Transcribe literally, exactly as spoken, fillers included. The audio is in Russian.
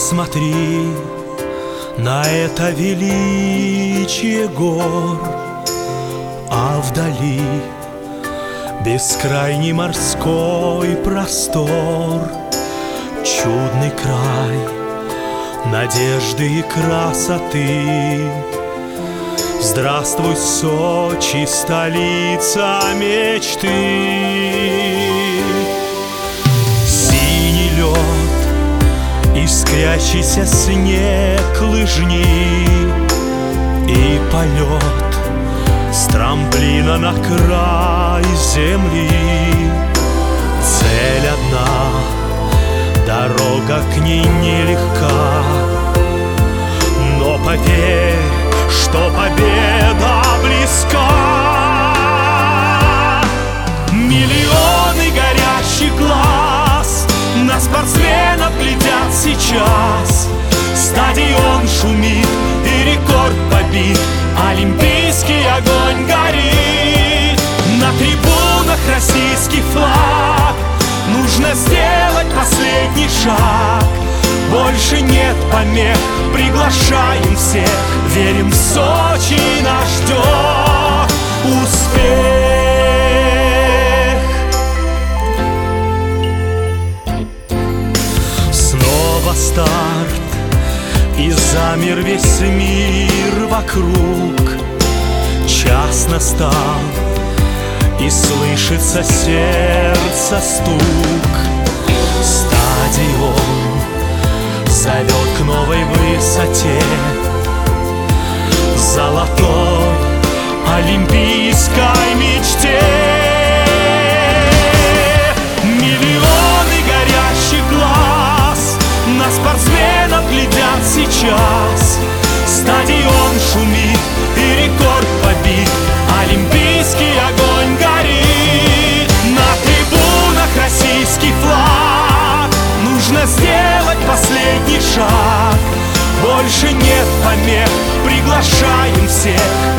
Посмотри на это величие гор, а вдали бескрайний морской простор, чудный край надежды и красоты. Здравствуй, Сочи, столица мечты. Синий лед, искрящийся снег, лыжни и полет с трамплина на край земли. Цель одна, дорога к ней нелегка, но поверь, что победа близка. Миллионы горящих глаз на спортсменов глядят сейчас. Стадион шумит и рекорд побит, олимпийский огонь горит. На трибунах российский флаг, нужно сделать последний шаг. Больше нет помех, приглашаем всех, верим, в Сочи нас ждет успех. Снова старт, и замер весь мир вокруг. Час настал, и слышится сердце стук. Стадион зовет к новой высоте, золотой олимпийской мечте. Миллионы горящих глаз на спортсменов глядят сейчас. Стадион шумит и рекорд побит, олимпийский огонь горит. На трибунах российский флаг, нужно сделать последний шаг. Больше нет помех, приглашаем всех,